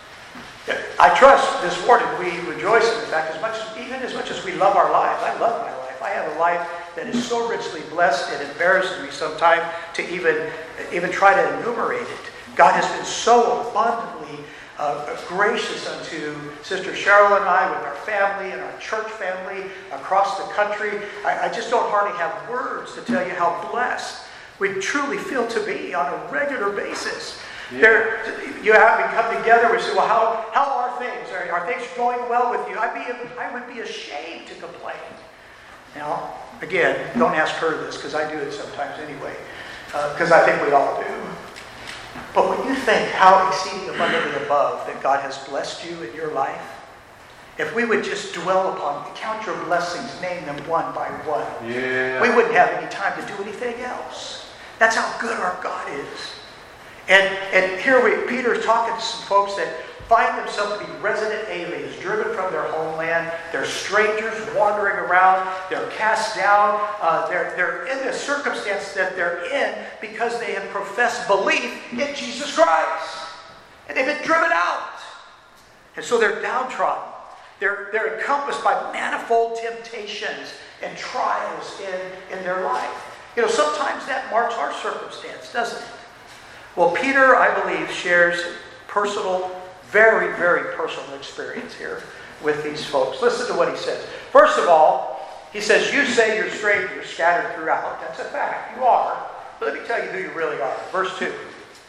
I trust this morning we rejoice in the fact, as much as, even as much as we love our lives. I love my life. I have a life that is so richly blessed, it embarrasses me sometimes to even, even try to enumerate it. God has been so abundantly uh, gracious unto Sister Cheryl and I with our family and our church family across the country. I, I just don't hardly have words to tell you how blessed we truly feel to be on a regular basis. Yeah. There, you have we come together. We say, "Well, how how are things? Are, are things going well with you?" I'd be I would be ashamed to complain. Now, again, don't ask her this because I do it sometimes anyway, because uh, I think we all do. But when you think how exceeding abundantly above that God has blessed you in your life, if we would just dwell upon, count your blessings, name them one by one, yeah. we wouldn't have any time to do anything else. That's how good our God is. And and here we, Peter's talking to some folks that find themselves to be resident aliens, driven from their homeland. They're strangers wandering around. They're cast down. Uh, they're, they're in the circumstance that they're in because they have professed belief in Jesus Christ. And they've been driven out. And so they're downtrodden. They're, they're encompassed by manifold temptations and trials in, in their life. You know, sometimes that marks our circumstance, doesn't it? Well, Peter, I believe, shares personal Very, very personal experience here with these folks. Listen to what he says. First of all, he says, you say you're strangers scattered throughout. That's a fact. You are. But let me tell you who you really are. Verse two.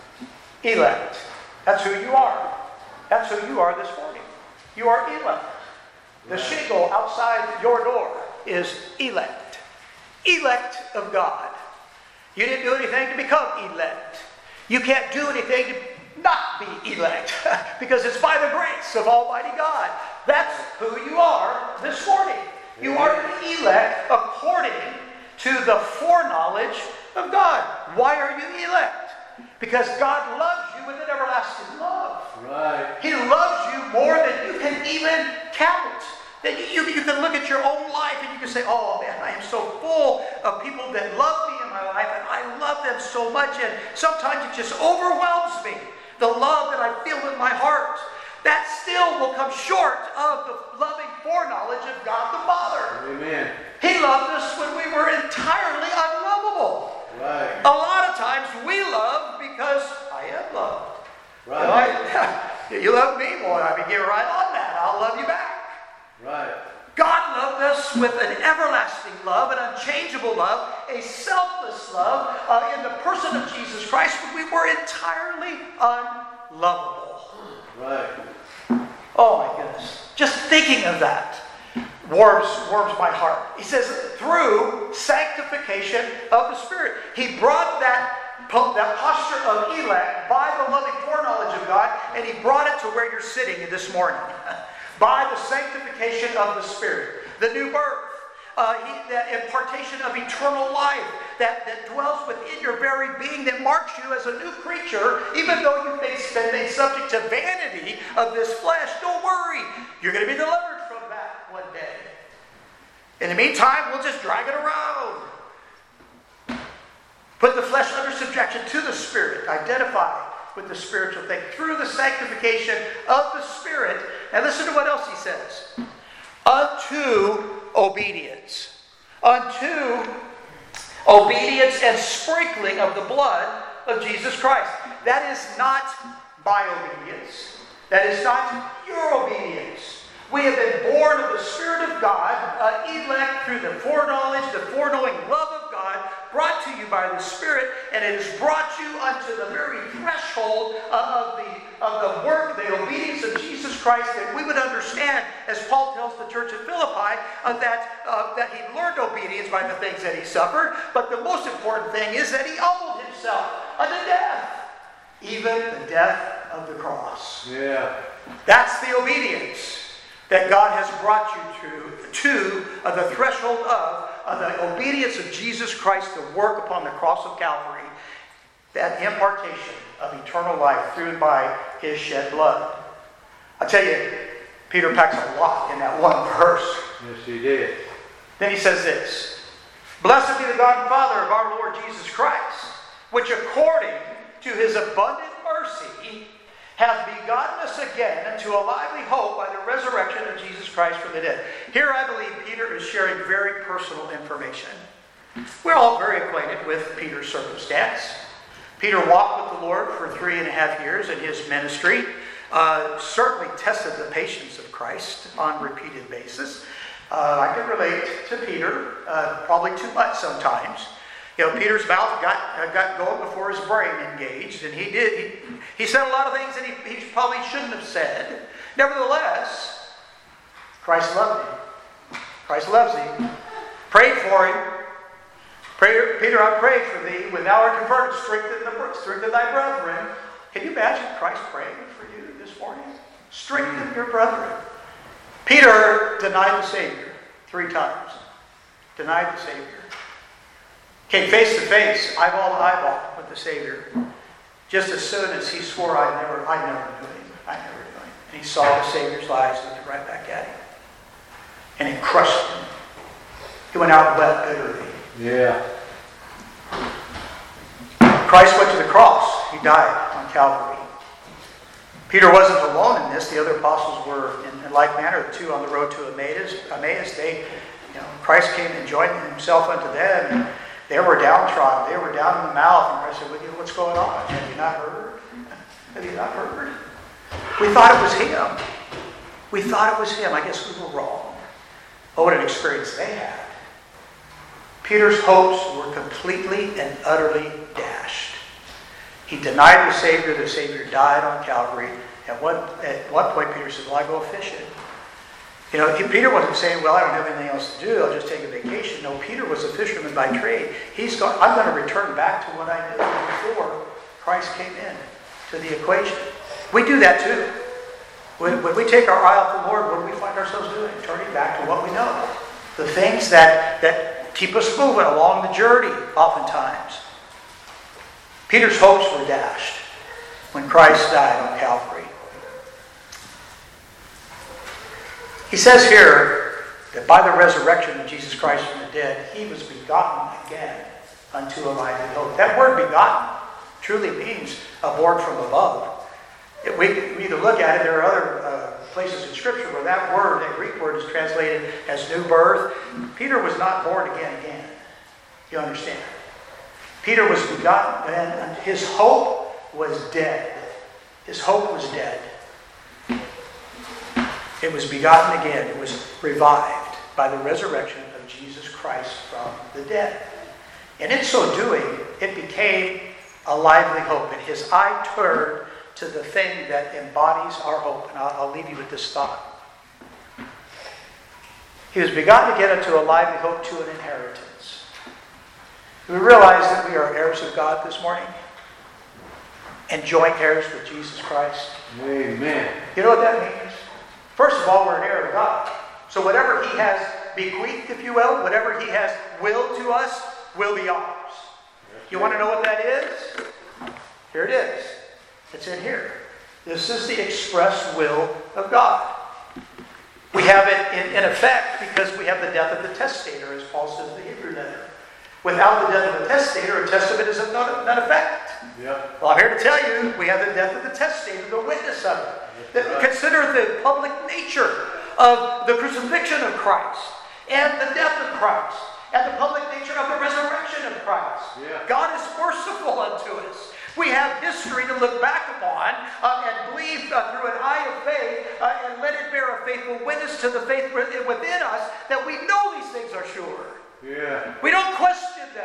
Elect. That's who you are. That's who you are this morning. You are elect. The shingle outside your door is elect. Elect of God. You didn't do anything to become elect. You can't do anything to not be elect, because it's by the grace of Almighty God. That's who you are this morning. You are an elect according to the foreknowledge of God. Why are you elect? Because God loves you with an everlasting love. Right. He loves you more than you can even count. That you, you, you can look at your own life and you can say, oh man, I am so full of people that love me in my life, and I love them so much, and sometimes it just overwhelms me. The love that I feel in my heart, that still will come short of the loving foreknowledge of God the Father. Amen. He loved us when we were entirely unlovable. Right. A lot of times we love because I am loved. Right. You, know, I, you love me, boy. I mean, get right on that. I'll love you back. Right. God loved us with an everlasting love, an unchangeable love, a selfless love uh, in the person of Jesus Christ when we were entirely unlovable. Right. Oh my goodness. Just thinking of that warms, warms my heart. He says, through sanctification of the Spirit. He brought that, that posture of elect by the loving foreknowledge of God, and he brought it to where you're sitting this morning. By the sanctification of the Spirit, the new birth, uh, he, the impartation of eternal life that, that dwells within your very being, that marks you as a new creature, even though you've been, been made subject to vanity of this flesh. Don't worry, you're going to be delivered from that one day. In the meantime, we'll just drag it around. Put the flesh under subjection to the Spirit. Identify with the spiritual thing through the sanctification of the Spirit. And listen to what else he says. Unto obedience. Unto obedience and sprinkling of the blood of Jesus Christ. That is not my obedience. That is not your obedience. We have been born of the Spirit of God, uh, elect through the foreknowledge, the foreknowing love of God, brought to you by the Spirit, and it has brought you unto the very threshold of the, of the work, the obedience of Jesus Christ, that we would understand, as Paul tells the church at Philippi, uh, that, uh, that he learned obedience by the things that he suffered. But the most important thing is that he humbled himself unto death, even the death of the cross. Yeah. That's the obedience that God has brought you to, to uh, the threshold of uh, the obedience of Jesus Christ, the work upon the cross of Calvary, that impartation of eternal life through and by his shed blood. I tell you, Peter packs a lot in that one verse. Yes, he did. Then he says this, "Blessed be the God and Father of our Lord Jesus Christ, which according to his abundant mercy hath begotten us again unto a lively hope by the resurrection of Jesus Christ from the dead." Here I believe Peter is sharing very personal information. We're all very acquainted with Peter's circumstance. Peter walked with the Lord for three and a half years in his ministry. Uh, certainly tested the patience of Christ on a repeated basis. Uh, I can relate to Peter, uh, probably too much sometimes. You know, Peter's mouth got uh, got going before his brain engaged, and he did. He, he said a lot of things that he, he probably shouldn't have said. Nevertheless, Christ loved him. Christ loves him. Prayed for him. Pray, Peter, I pray for thee. When thou art converted, strengthen, the, strengthen thy brethren. Can you imagine Christ praying for you this morning? Strengthen your brethren. Peter denied the Savior three times. Denied the Savior. Came face to face, eyeball to eyeball with the Savior. Just as soon as he swore, I'd never, I'd never knew him. I never knew him. And he saw the Savior's eyes looked right back at him. And it crushed him. He went out and wept bitterly. Yeah. Christ went to the cross. He died on Calvary. Peter wasn't alone in this. The other apostles were in, in like manner. The two on the road to Emmaus, Emmaus they, you know, Christ came and joined himself unto them. And they were downtrodden. They were down in the mouth. And Christ said, well, what's going on? Have you not heard? Have you not heard? We thought it was him. We thought it was him. I guess we were wrong. Oh, what an experience they had. Peter's hopes were completely and utterly dashed. He denied the Savior. The Savior died on Calvary. At one, at one point, Peter said, well, I go fishing. You know, Peter wasn't saying, well, I don't have anything else to do. I'll just take a vacation. No, Peter was a fisherman by trade. He's going, I'm going to return back to what I knew before Christ came in to the equation. We do that too. When, when we take our eye off the Lord, what do we find ourselves doing? Turning back to what we know. The things that, that keep us moving along the journey, oftentimes. Peter's hopes were dashed when Christ died on Calvary. He says here that by the resurrection of Jesus Christ from the dead, he was begotten again unto a lively hope. That word begotten truly means born from above. It, we, we either look at it, there are other uh, places in Scripture where that word, that Greek word, is translated as new birth. Peter was not born again again. You understand? Peter was begotten and his hope was dead. His hope was dead. It was begotten again. It was revived by the resurrection of Jesus Christ from the dead. And in so doing, it became a lively hope. And his eye turned to the thing that embodies our hope. And I'll, I'll leave you with this thought. He was begotten again unto a lively hope, to an inheritance. Do we realize that we are heirs of God this morning? And joint heirs with Jesus Christ? Amen. You know what that means? First of all, we're an heir of God. So whatever he has bequeathed, if you will, whatever he has willed to us, will be ours. You want to know what that is? Here it is. It's in here. This is the express will of God. We have it in, in effect because we have the death of the testator, as Paul says in the Hebrew letter. Without the death of the testator, a testament is of none, none effect. Yep. Well, I'm here to tell you, we have the death of the testator, the witness of it. Right. Consider the public nature of the crucifixion of Christ, and the death of Christ, and the public nature of the resurrection of Christ. Yeah. God is merciful unto us. We have history to look back upon uh, and believe uh, through an eye of faith uh, and let it bear a faithful witness to the faith within us that we know these things are sure. Yeah. We don't question them. We don't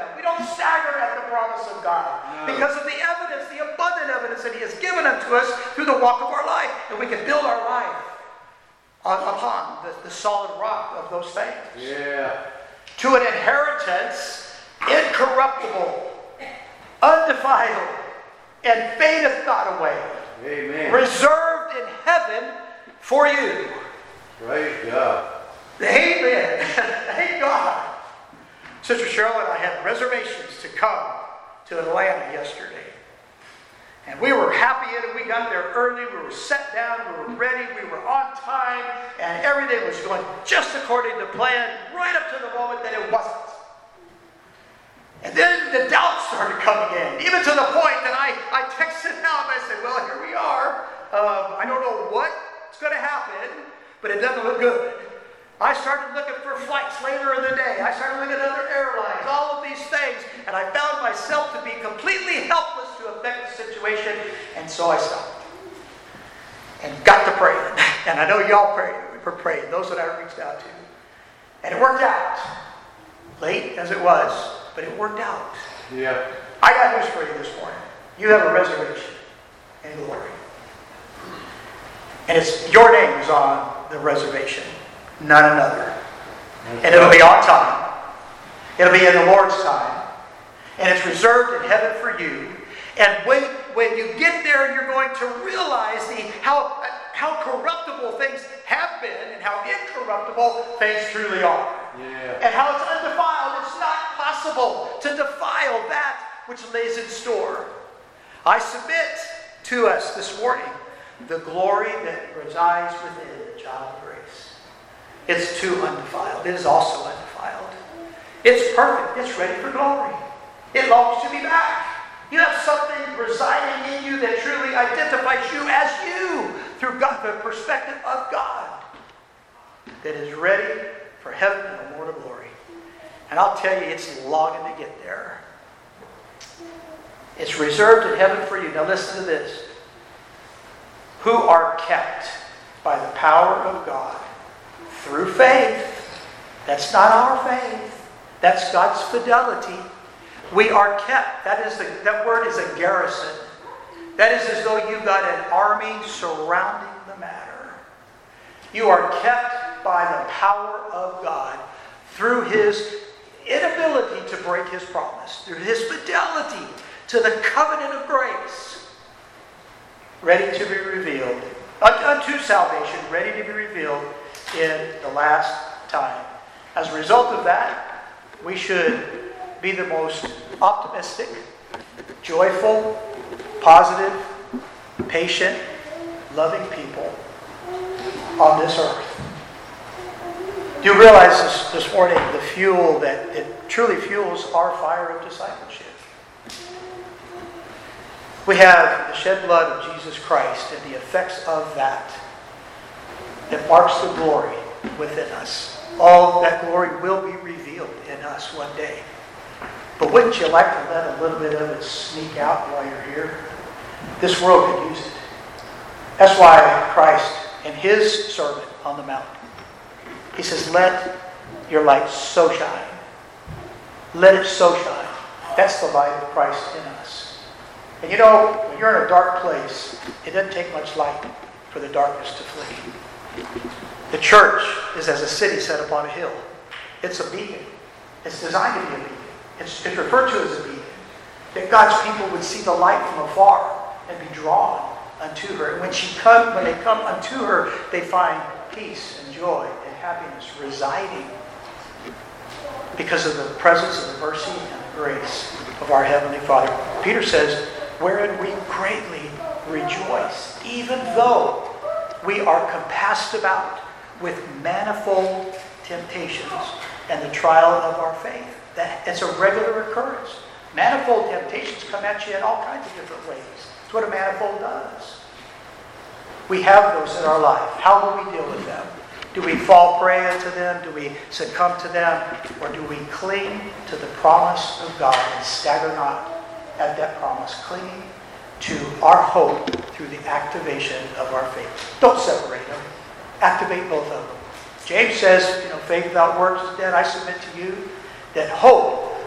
stagger at the promise of God. No. Because of the evidence, the abundant evidence that He has given unto us through the walk of our life. And we can build our life on, upon the, the solid rock of those things. Yeah. To an inheritance incorruptible, undefiled, and fadeth not away. Amen. Reserved in heaven for you. Praise God. Amen. Thank God. Sister Cheryl and I had reservations to come to Atlanta yesterday. And we were happy in it. We got there early. We were set down. We were ready. We were on time. And everything was going just according to plan, right up to the moment that it wasn't. And then the doubts started coming in, even to the point that I, I texted out and I said, well, here we are. Um, I don't know what's going to happen, but it doesn't look good. I started looking for flights later in the day. I started looking at other airlines, all of these things. And I found myself to be completely helpless to affect the situation. And so I stopped and got to praying. And I know y'all prayed. We were praying, those that I reached out to. And it worked out. Late as it was, but it worked out. Yeah. I got news for you this morning. You have a reservation in glory. And it's your name is on the reservation, none another. And it'll be on time. It'll be in the Lord's time. And it's reserved in heaven for you. And when, when you get there, you're going to realize the how, how corruptible things have been and how incorruptible things truly are. Yeah. And how it's undefiled. It's not possible to defile that which lays in store. I submit to us this morning the glory that resides within the child of grace. It's too undefiled. It is also undefiled. It's perfect. It's ready for glory. It longs to be back. You have something residing in you that truly identifies you as you through God, the perspective of God, that is ready for heaven and immortal glory. And I'll tell you, it's longing to get there. It's reserved in heaven for you. Now listen to this. Who are kept by the power of God through faith. That's not our faith. That's God's fidelity. We are kept. That is the, that word is a garrison. That is as though you've got an army surrounding the matter. You are kept by the power of God through His inability to break His promise, through His fidelity to the covenant of grace, ready to be revealed, unto salvation, ready to be revealed in the last time. As a result of that, we should be the most optimistic, joyful, positive, patient, loving people on this earth. Do you realize this, this morning the fuel that it truly fuels our fire of discipleship? We have the shed blood of Jesus Christ and the effects of that that marks the glory within us. All that glory will be revealed in us one day. But wouldn't you like to let a little bit of it sneak out while you're here? This world could use it. That's why Christ, in His Sermon on the Mount, He says, let your light so shine. Let it so shine. That's the light of Christ in us. And you know, when you're in a dark place, it doesn't take much light for the darkness to flee. The church is as a city set upon a hill. It's a beacon. It's designed to be a beacon. It's, it's referred to as a beacon. That God's people would see the light from afar and be drawn unto her. And when she come, when they come unto her, they find peace and joy and happiness residing because of the presence of the mercy and the grace of our Heavenly Father. Peter says, wherein we greatly rejoice, even though we are compassed about with manifold temptations and the trial of our faith. That it's a regular occurrence. Manifold temptations come at you in all kinds of different ways. That's what a manifold does. We have those in our life. How will we deal with them? Do we fall prey unto them? Do we succumb to them? Or do we cling to the promise of God and stagger not at that promise, clinging to our hope through the activation of our faith? Don't separate them. Activate both of them. James says, you know, faith without works is dead. I submit to you that hope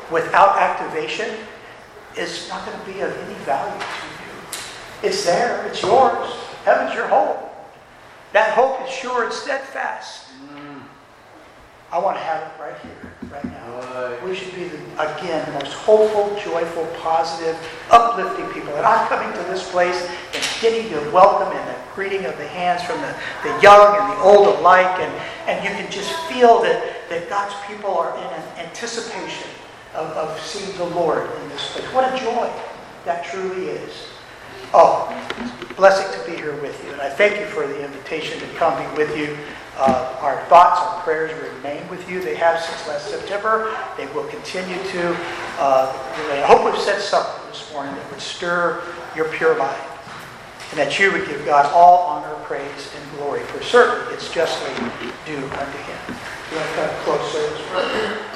without activation is not going to be of any value to you. It's there. It's yours. Heaven's your home. That hope is sure and steadfast. Mm. I want to have it right here, right now. Right. We should be, the, again, the most hopeful, joyful, positive, uplifting people. And I'm coming to this place and getting the welcome and the greeting of the hands from the, the young and the old alike. And, and you can just feel that, that God's people are in an anticipation of, of seeing the Lord in this place. What a joy that truly is. Oh, blessing to be here with you. And I thank you for the invitation to come be with you. Uh, our thoughts, our prayers remain with you. They have since last September. They will continue to. Uh, I hope we've said something this morning that would stir your pure mind. And that you would give God all honor, praise, and glory. For certainly it's justly due unto Him. You want to kind of close service?